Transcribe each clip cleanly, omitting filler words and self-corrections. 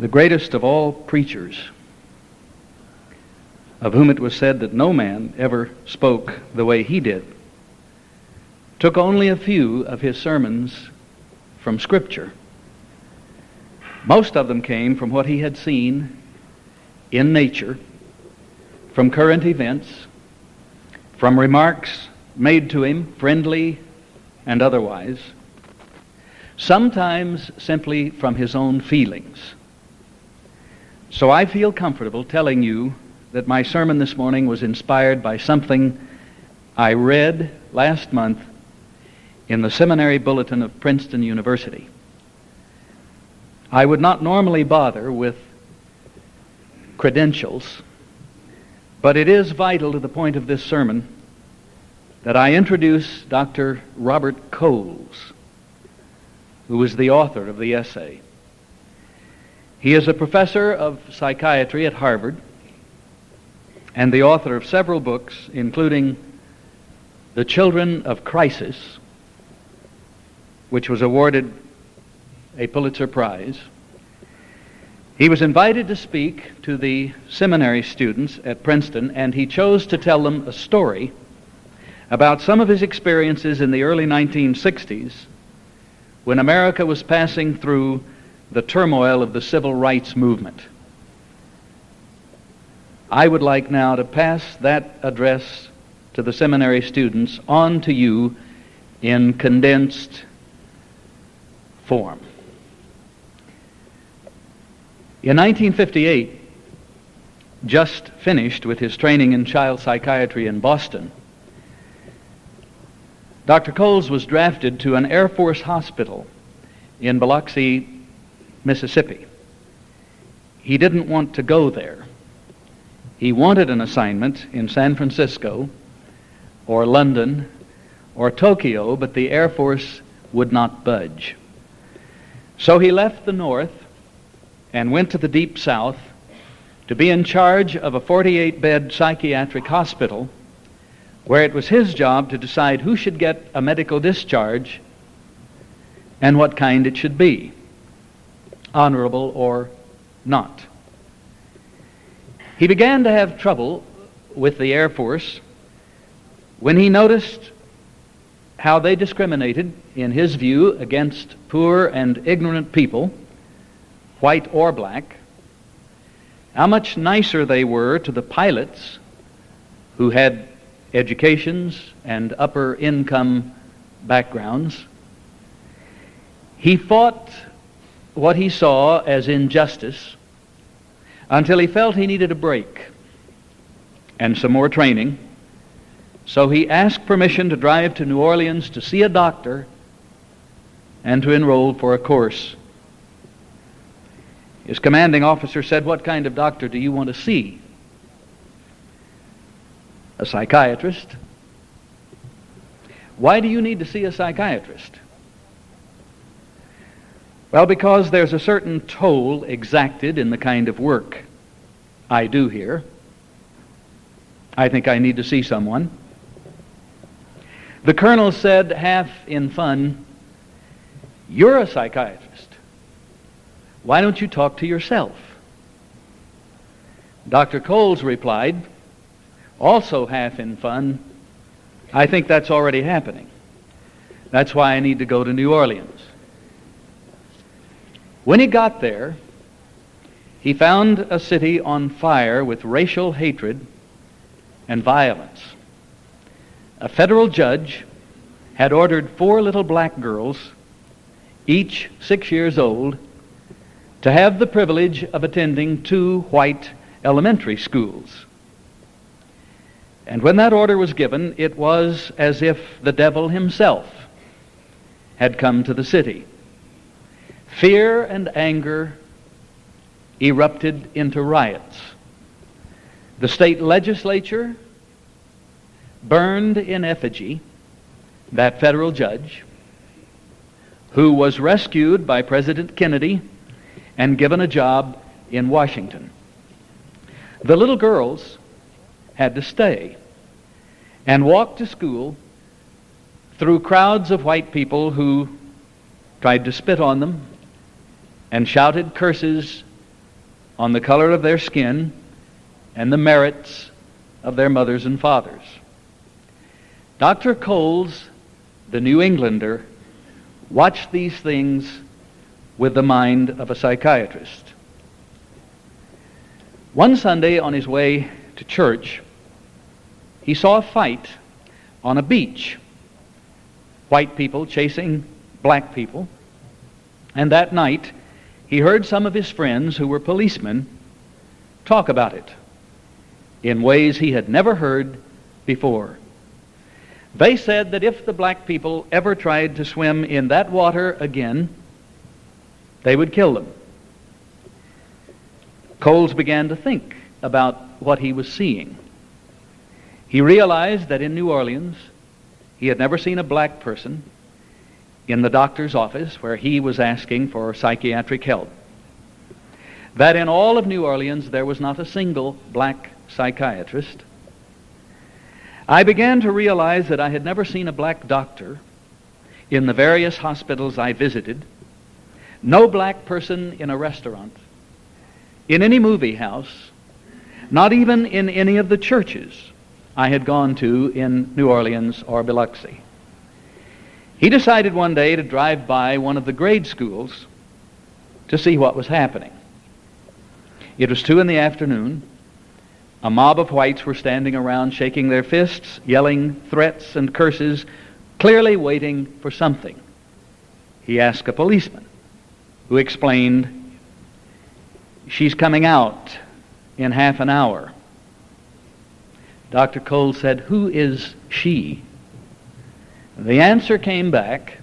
the greatest of all preachers, of whom it was said that no man ever spoke the way he did, took only a few of his sermons from Scripture. Most of them came from what he had seen in nature, from current events, from remarks made to him, friendly and otherwise, sometimes simply from his own feelings. So I feel comfortable telling you that my sermon this morning was inspired by something I read last month in the Seminary Bulletin of Princeton University. I would not normally bother with credentials, but it is vital to the point of this sermon that I introduce Dr. Robert Coles, who is the author of the essay. He is a professor of psychiatry at Harvard and the author of several books, including The Children of Crisis, which was awarded a Pulitzer Prize. He was invited to speak to the seminary students at Princeton, and he chose to tell them a story about some of his experiences in the early 1960s when America was passing through the turmoil of the civil rights movement. I would like now to pass that address to the seminary students on to you in condensed form. In 1958, just finished with his training in child psychiatry in Boston, Dr. Coles was drafted to an Air Force hospital in Biloxi, Mississippi. He didn't want to go there. He wanted an assignment in San Francisco or London or Tokyo, but the Air Force would not budge. So he left the North and went to the Deep South to be in charge of a 48-bed psychiatric hospital where it was his job to decide who should get a medical discharge and what kind it should be, honorable or not. He began to have trouble with the Air Force when he noticed how they discriminated, in his view, against poor and ignorant people, white or black, how much nicer they were to the pilots who had educations and upper income backgrounds. He fought what he saw as injustice until he felt he needed a break and some more training. So he asked permission to drive to New Orleans to see a doctor and to enroll for a course. His commanding officer said, "What kind of doctor do you want to see?" "A psychiatrist." "Why do you need to see a psychiatrist?" "Well, because there's a certain toll exacted in the kind of work I do here. I think I need to see someone." The colonel said, half in fun, "You're a psychiatrist. Why don't you talk to yourself?" Dr. Coles replied, also half in fun, "I think that's already happening. That's why I need to go to New Orleans." When he got there, he found a city on fire with racial hatred and violence. A federal judge had ordered 4 little black girls, each 6 years old, to have the privilege of attending 2 white elementary schools. And when that order was given, it was as if the devil himself had come to the city. Fear and anger erupted into riots. The state legislature burned in effigy that federal judge, who was rescued by President Kennedy and given a job in Washington. The little girls had to stay and walk to school through crowds of white people who tried to spit on them and shouted curses on the color of their skin and the merits of their mothers and fathers. Dr. Coles, the New Englander, watched these things with the mind of a psychiatrist. One Sunday on his way to church, he saw a fight on a beach. White people chasing black people. And that night, he heard some of his friends who were policemen talk about it in ways he had never heard before. They said that if the black people ever tried to swim in that water again, they would kill them. Coles began to think about what he was seeing. He realized that in New Orleans, he had never seen a black person in the doctor's office where he was asking for psychiatric help. That in all of New Orleans, there was not a single black psychiatrist. I began to realize that I had never seen a black doctor in the various hospitals I visited, no black person in a restaurant, in any movie house, not even in any of the churches I had gone to in New Orleans or Biloxi. He decided one day to drive by one of the grade schools to see what was happening. It was 2 p.m. A mob of whites were standing around shaking their fists, yelling threats and curses, clearly waiting for something. He asked a policeman, who explained, "She's coming out in half an hour." Dr. Cole said, "Who is she?" The answer came back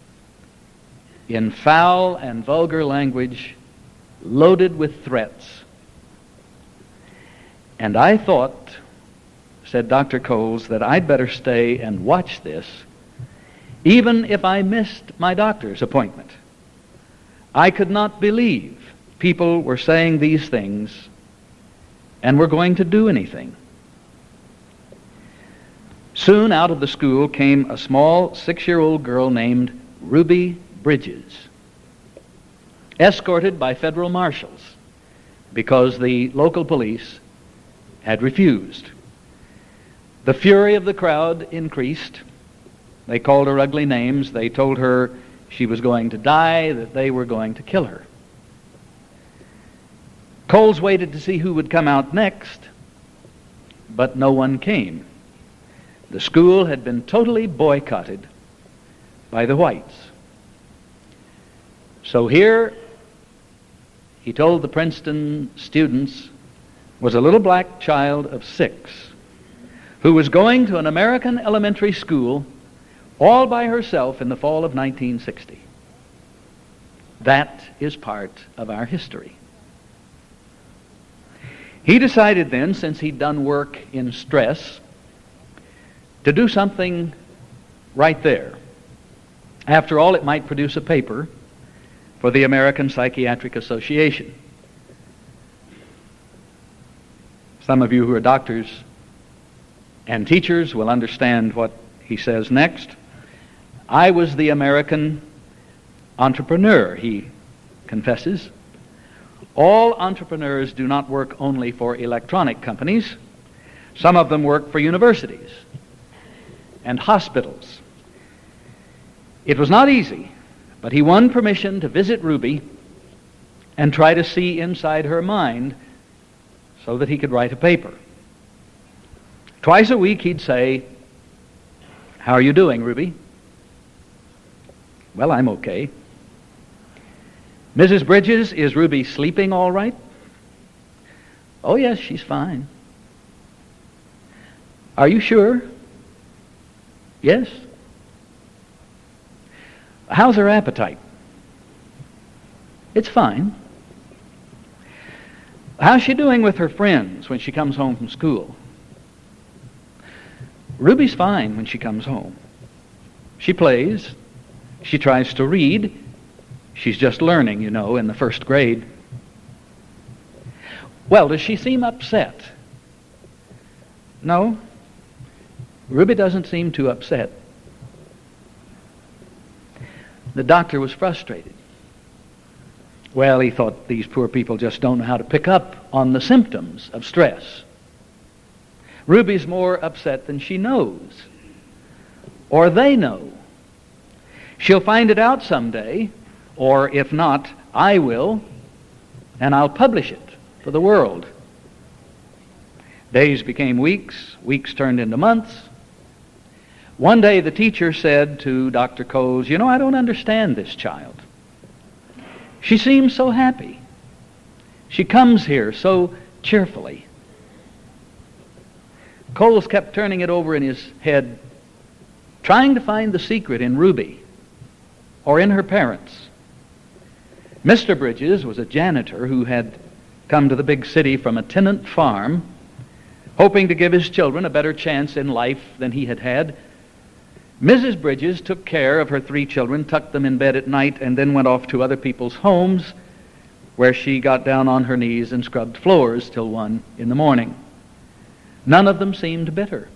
in foul and vulgar language, loaded with threats. And I thought, said Dr. Coles, that I'd better stay and watch this, even if I missed my doctor's appointment. I could not believe people were saying these things and were going to do anything. Soon out of the school came a small 6-year-old girl named Ruby Bridges, escorted by federal marshals because the local police had refused. The fury of the crowd increased. They called her ugly names. They told her she was going to die, that they were going to kill her. Coles waited to see who would come out next, but no one came. The school had been totally boycotted by the whites. So here, he told the Princeton students, was a little black child of 6 who was going to an American elementary school all by herself in the fall of 1960. That is part of our history. He decided then, since he'd done work in stress, to do something right there. After all, it might produce a paper for the American Psychiatric Association. Some of you who are doctors and teachers will understand what he says next. I was the American entrepreneur, he confesses. All entrepreneurs do not work only for electronic companies. Some of them work for universities and hospitals. It was not easy, but he won permission to visit Ruby and try to see inside her mind so that he could write a paper. Twice a week he'd say, "How are you doing, Ruby?" "Well, I'm okay." "Mrs. Bridges, is Ruby sleeping all right?" "Oh, yes, she's fine." "Are you sure?" "Yes." "How's her appetite?" "It's fine." "How's she doing with her friends when she comes home from school?" "Ruby's fine when she comes home. She plays. She tries to read. She's just learning, you know, in the 1st grade." "Well, does she seem upset?" "No, Ruby doesn't seem too upset." The doctor was frustrated. Well, he thought these poor people just don't know how to pick up on the symptoms of stress. Ruby's more upset than she knows, or they know. She'll find it out someday, or if not, I will, and I'll publish it for the world. Days became weeks, weeks turned into months. One day the teacher said to Dr. Coles, I don't understand this child. She seems so happy. She comes here so cheerfully. Coles kept turning it over in his head, trying to find the secret in Ruby or in her parents. Mr. Bridges was a janitor who had come to the big city from a tenant farm, hoping to give his children a better chance in life than he had had. Mrs. Bridges took care of her 3 children, tucked them in bed at night, and then went off to other people's homes, where she got down on her knees and scrubbed floors till 1 in the morning. None of them seemed bitter.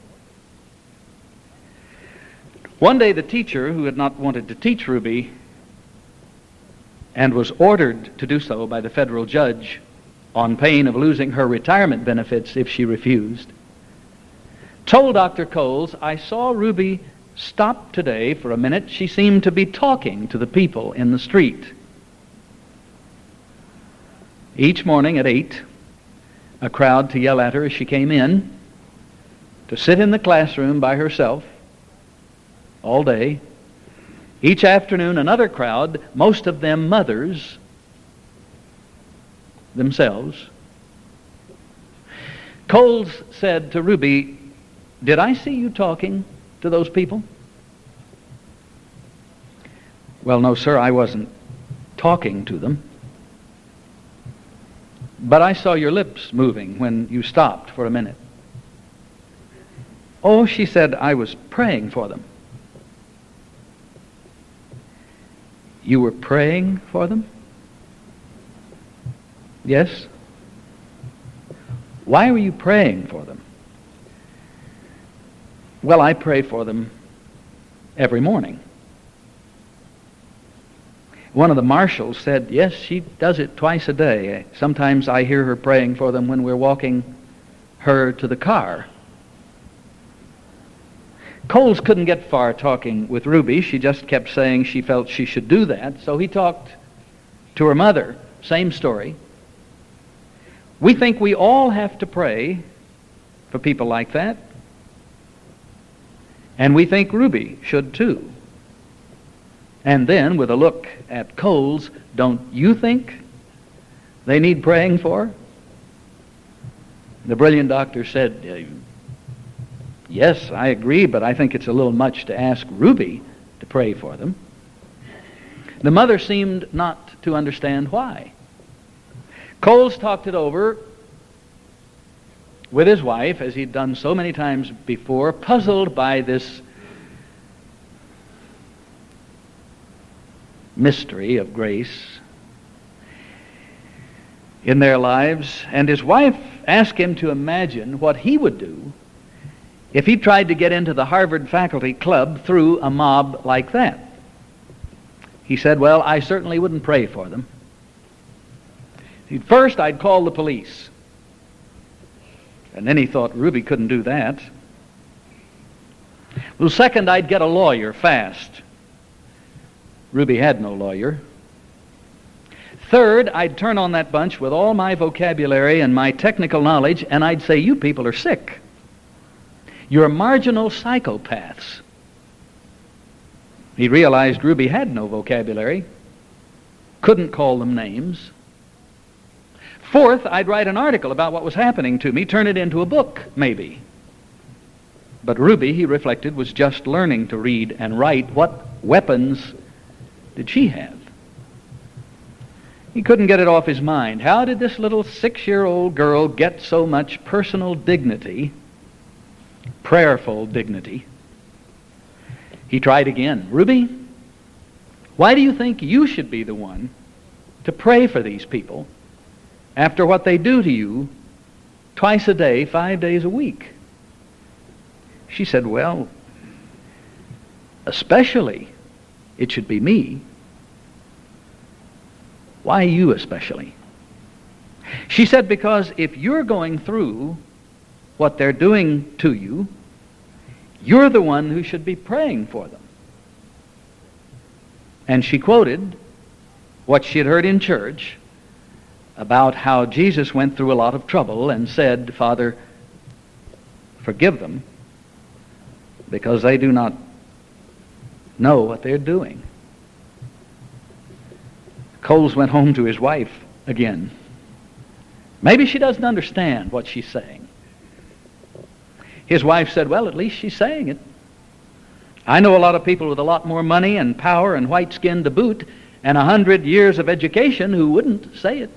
One day the teacher, who had not wanted to teach Ruby, and was ordered to do so by the federal judge on pain of losing her retirement benefits if she refused, told Dr. Coles, I saw Ruby stop today for a minute. She seemed to be talking to the people in the street. Each morning at 8, a crowd to yell at her as she came in, to sit in the classroom by herself all day. Each afternoon, another crowd, most of them mothers themselves. Coles said to Ruby, did I see you talking to those people? Well, no, sir, I wasn't talking to them. But I saw your lips moving when you stopped for a minute. Oh, she said, I was praying for them. You were praying for them? Yes. Why were you praying for them? Well, I pray for them every morning. One of the marshals said, yes, she does it twice a day. Sometimes I hear her praying for them when we're walking her to the car. Coles couldn't get far talking with Ruby. She just kept saying she felt she should do that. So he talked to her mother. Same story. We think we all have to pray for people like that. And we think Ruby should too. And then, with a look at Coles, don't you think they need praying for? The brilliant doctor said, yes, I agree, but I think it's a little much to ask Ruby to pray for them. The mother seemed not to understand why. Coles talked it over with his wife, as he'd done so many times before, puzzled by this mystery of grace in their lives. And his wife asked him to imagine what he would do if he tried to get into the Harvard faculty club through a mob like that. He said, well, I certainly wouldn't pray for them. First, I'd call the police. And then he thought Ruby couldn't do that. Well, second, I'd get a lawyer fast. Ruby had no lawyer. Third, I'd turn on that bunch with all my vocabulary and my technical knowledge, and I'd say, you people are sick. You're marginal psychopaths. He realized Ruby had no vocabulary, couldn't call them names. Fourth, I'd write an article about what was happening to me, turn it into a book, maybe. But Ruby, he reflected, was just learning to read and write. What weapons did she have? He couldn't get it off his mind. How did this little 6-year-old girl get so much personal dignity, prayerful dignity? He tried again. Ruby, why do you think you should be the one to pray for these people after what they do to you twice a day, 5 days a week? She said, well, especially it should be me. Why you especially? She said, because if you're going through what they're doing to you, you're the one who should be praying for them. And she quoted what she had heard in church about how Jesus went through a lot of trouble and said, Father, forgive them, because they do not know what they're doing. Coles went home to his wife again. Maybe she doesn't understand what she's saying. His wife said, well, at least she's saying it. I know a lot of people with a lot more money and power and white skin to boot and 100 years of education who wouldn't say it.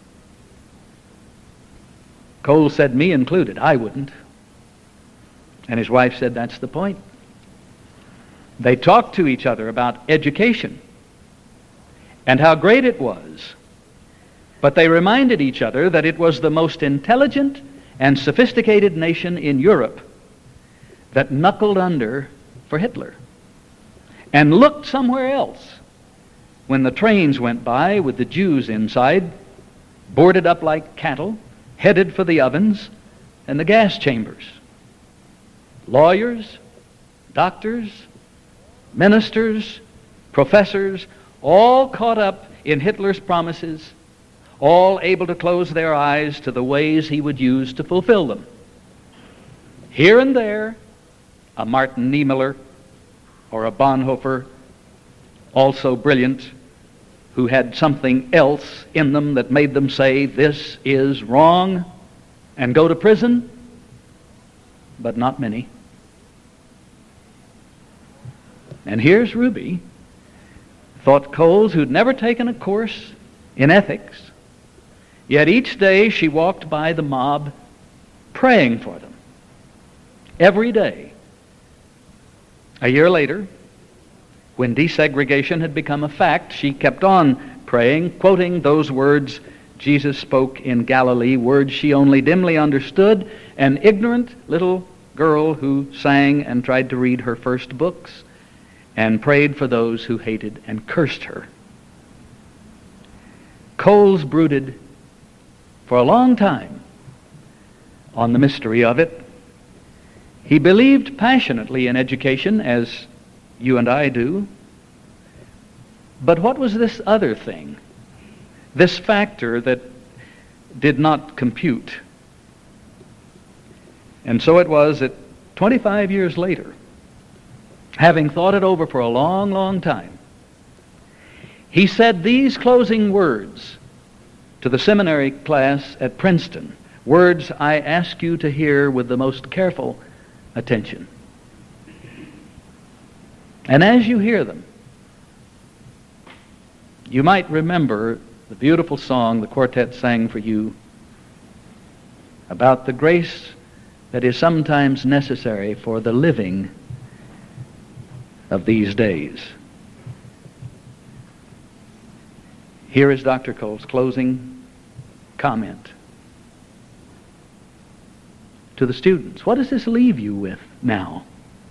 Cole said, me included, I wouldn't. And his wife said, that's the point. They talked to each other about education and how great it was. But they reminded each other that it was the most intelligent and sophisticated nation in Europe that knuckled under for Hitler and looked somewhere else when the trains went by with the Jews inside, boarded up like cattle, headed for the ovens and the gas chambers. Lawyers, doctors, ministers, professors, all caught up in Hitler's promises, all able to close their eyes to the ways he would use to fulfill them. Here and there, a Martin Niemöller or a Bonhoeffer, also brilliant, who had something else in them that made them say, this is wrong, and go to prison, but not many. And here's Ruby, thought Coles, who'd never taken a course in ethics, yet each day she walked by the mob praying for them. Every day. A year later, when desegregation had become a fact, she kept on praying, quoting those words Jesus spoke in Galilee, words she only dimly understood, an ignorant little girl who sang and tried to read her first books and prayed for those who hated and cursed her. Coles brooded for a long time on the mystery of it. He believed passionately in education, as you and I do. But what was this other thing? This factor that did not compute. And so it was that 25 years later, having thought it over for a long, long time, he said these closing words to the seminary class at Princeton, words I ask you to hear with the most careful attention. And as you hear them, you might remember the beautiful song the quartet sang for you about the grace that is sometimes necessary for the living of these days. Here is Dr. Cole's closing comment to the students. What does this leave you with now?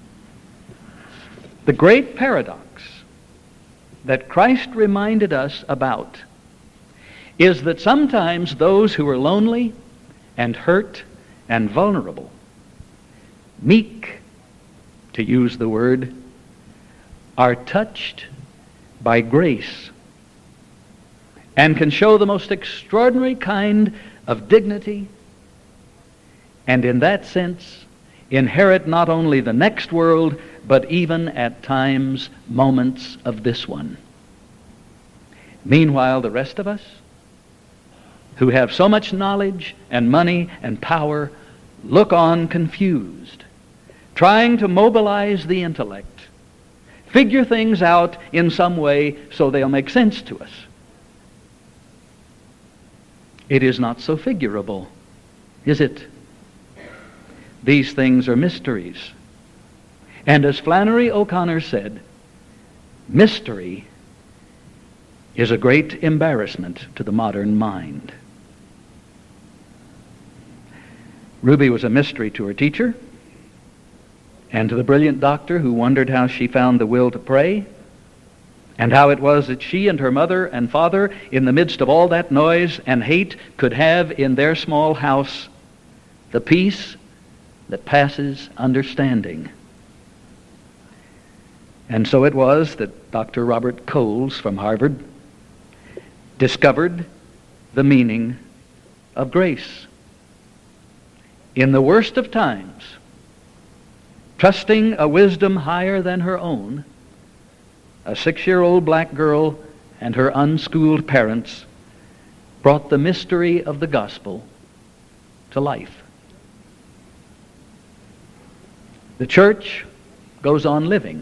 The great paradox that Christ reminded us about is that sometimes those who are lonely and hurt and vulnerable, meek, to use the word, are touched by grace and can show the most extraordinary kind of dignity, and in that sense inherit not only the next world, but even at times moments of this one. Meanwhile, the rest of us, who have so much knowledge and money and power, look on confused, trying to mobilize the intellect, figure things out in some way so they'll make sense to us. It is not so figurable, is it? These things are mysteries. And as Flannery O'Connor said, mystery is a great embarrassment to the modern mind. Ruby was a mystery to her teacher and to the brilliant doctor who wondered how she found the will to pray and how it was that she and her mother and father, in the midst of all that noise and hate, could have in their small house the peace that passes understanding. And so it was that Dr. Robert Coles from Harvard discovered the meaning of grace. In the worst of times, trusting a wisdom higher than her own, a 6-year-old black girl and her unschooled parents brought the mystery of the gospel to life. The church goes on living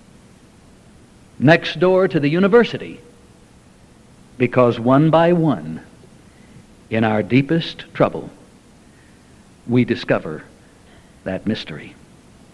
next door to the university, because one by one, in our deepest trouble, we discover that mystery.